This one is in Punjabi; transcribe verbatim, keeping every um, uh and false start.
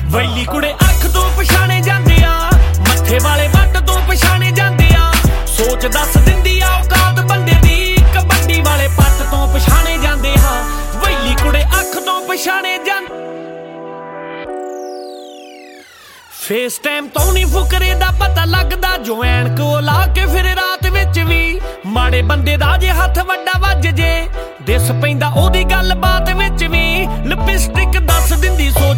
ਵੈਲੀ ਕੁੜੇ ਅੱਖ ਤੋਂ ਪਛਾਣੇ ਜਾਂਦੇ ਆ, ਮੱਥੇ ਵਾਲੇ ਵੱਟ ਤੋਂ ਪਛਾਣੇ ਜਾਂਦੇ ਆ। ਸੋਚ ਦੱਸ ਦਿੰਦੀ ਆ ਔਕਾਤ ਬੰਦੇ ਦੀ, ਕਬੱਡੀ ਵਾਲੇ ਪੱਟ ਤੋਂ ਪਛਾਣੇ ਜਾਂਦੇ ਆ। ਵੈਲੀ ਕੁੜੇ ਅੱਖ ਤੋਂ ਪਛਾਣੇ ਜਾਂਦੇ। ਫੇਸ ਟਾਈਮ ਤੋਂ ਨੀ ਫੁਕਰੇ ਦਾ ਪਤਾ ਲੱਗਦਾ, ਜੋ ਐਨਕ ਉਹ ਲਾ ਕੇ ਫਿਰ ਰਾਤ ਵਿੱਚ ਵੀ। ਮਾੜੇ ਬੰਦੇ ਦਾ ਜੇ ਹੱਥ ਵੱਡਾ ਵੱਜ ਜੇ, ਦਿਸ ਪੈਂਦਾ ਉਹਦੀ ਗੱਲ ਬਾਤ ਵਿੱਚ ਵੀ। ਲਿਪਸਟਿਕ ਦੱਸ ਦਿੰਦੀ ਸੋਚ